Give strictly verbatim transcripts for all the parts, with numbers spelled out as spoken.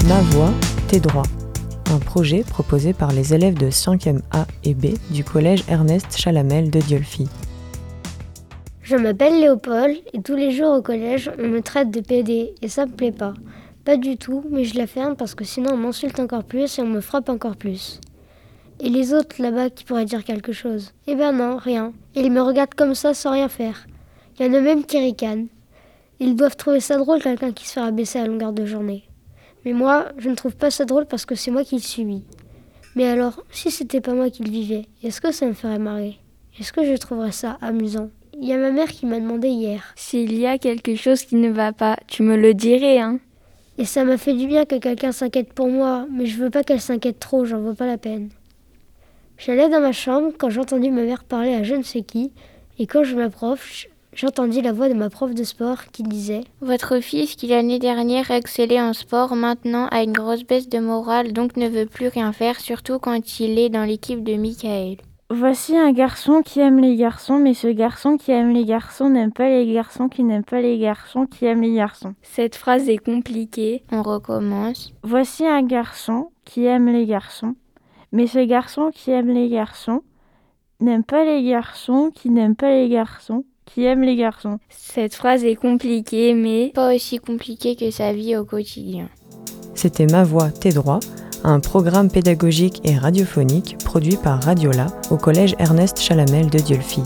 Ma voix, tes droits. Un projet proposé par les élèves de cinquième A et B du collège Ernest Chalamel de Dieulfi. Je m'appelle Léopold et tous les jours au collège, on me traite de pédé et ça me plaît pas. Pas du tout, mais je la ferme parce que sinon on m'insulte encore plus et on me frappe encore plus. Et les autres là-bas qui pourraient dire quelque chose? Eh ben non, rien. Et ils me regardent comme ça sans rien faire. Il y en a même qui ricanent. Ils doivent trouver ça drôle, quelqu'un qui se fait rabaisser à longueur de journée. Mais moi, je ne trouve pas ça drôle parce que c'est moi qui le subis. Mais alors, si c'était pas moi qui le vivais, est-ce que ça me ferait marrer? Est-ce que je trouverais ça amusant? Il y a ma mère qui m'a demandé hier. S'il y a quelque chose qui ne va pas, tu me le dirais, hein? Et ça m'a fait du bien que quelqu'un s'inquiète pour moi, mais je veux pas qu'elle s'inquiète trop, j'en veux pas la peine. J'allais dans ma chambre quand j'ai entendu ma mère parler à je ne sais qui, et quand je m'approche, j'entendis la voix de ma prof de sport qui disait « Votre fils qui l'année dernière excellait en sport, maintenant a une grosse baisse de morale, donc ne veut plus rien faire, surtout quand il est dans l'équipe de Michael. » Voici un garçon qui aime les garçons, mais ce garçon qui aime les garçons n'aime pas les garçons qui n'aiment pas les garçons qui aiment les garçons. Cette phrase est compliquée. On recommence. Voici un garçon qui aime les garçons, mais ce garçon qui aime les garçons n'aime pas les garçons qui n'aiment pas les garçons qui aiment les garçons. Cette phrase est compliquée, mais pas aussi compliquée que sa vie au quotidien. C'était Ma voix, tes droits, un programme pédagogique et radiophonique produit par Radiola au collège Ernest Chalamel de Dieulfi.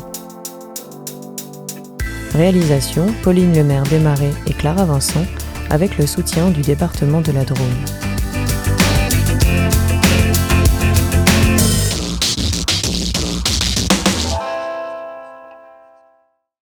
Réalisation Pauline Lemaire Desmarais et Clara Vincent avec le soutien du département de la Drôme.